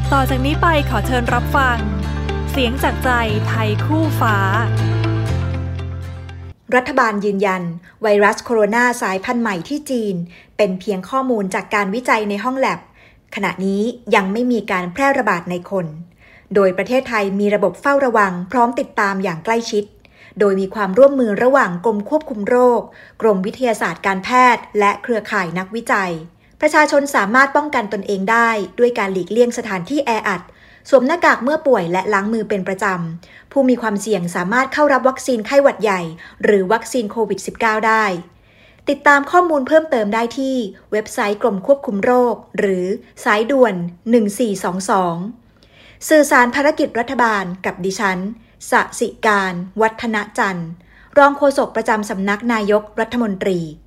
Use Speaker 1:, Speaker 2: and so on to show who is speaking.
Speaker 1: ต่อจากนี้ไปขอเชิญรับฟังเสียงจากใจไทยคู่ฟ้า
Speaker 2: รัฐบาลยืนยันไวรัสโคโรนาสายพันธุ์ใหม่ที่จีนเป็นเพียงข้อมูลจากการวิจัยในห้องแลบขณะนี้ยังไม่มีการแพร่ระบาดในคนโดยประเทศไทยมีระบบเฝ้าระวังพร้อมติดตามอย่างใกล้ชิดโดยมีความร่วมมือระหว่างกรมควบคุมโรคกรมวิทยาศาสตร์การแพทย์และเครือข่ายนักวิจัยประชาชนสามารถป้องกันตนเองได้ด้วยการหลีกเลี่ยงสถานที่แออัดสวมหน้ากากเมื่อป่วยและล้างมือเป็นประจำผู้มีความเสี่ยงสามารถเข้ารับวัคซีนไข้หวัดใหญ่หรือวัคซีนโควิด -19 ได้ติดตามข้อมูลเพิ่มเติมได้ที่เว็บไซต์กรมควบคุมโรคหรือสายด่วน1422สื่อสารภารกิจรัฐบาลกับดิฉันสสิการวัฒนจันทร์รองโฆษกประจำสำนักนายกรัฐมนตรี